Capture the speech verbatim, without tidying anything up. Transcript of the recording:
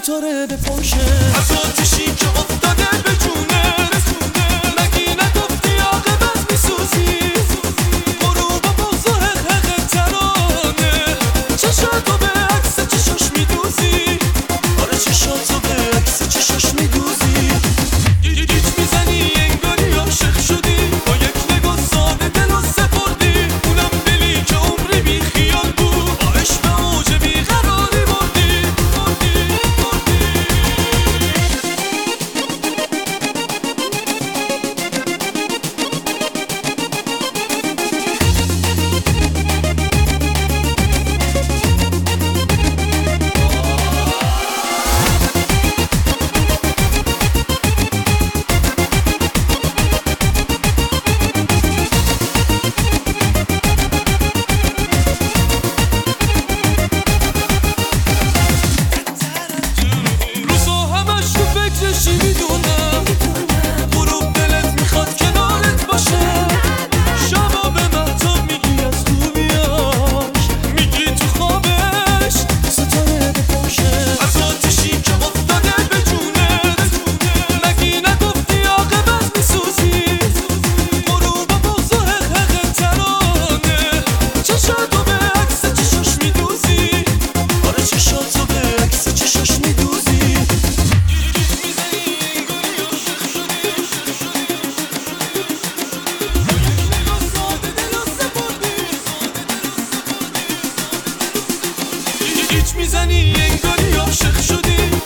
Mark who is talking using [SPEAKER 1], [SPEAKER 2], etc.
[SPEAKER 1] ستاره به پاشه از آتشی که افتاده به جونه مگی نگفتی عاقبت میسوزی برو با بغض و حقق ترانه چشاتو به عکس چشاش میدوزی آره چشاتو به عکس چشاش میدوزی گیج میزنی انگاری عاشق شدی با یک نگاه ساده دل و سپردی اونم دلی که عمری بی خیال بود با عشق اوج بیقراری بردی چی میدونم غروب دلت میخواد کنارت باشه شبا به مهتاب میگی از تو بیاش میگی تو خوابش ستاره به پاشه از آتشی که افتاده به جونت مگی نگفتی عاقبت میسوزی برو با بغض و حقق ترانه چشاتو به عکس چشاش میدوزی آره چشاتو به عکس چشاش میدوزی هیچ میزنی انگاری عاشق شدی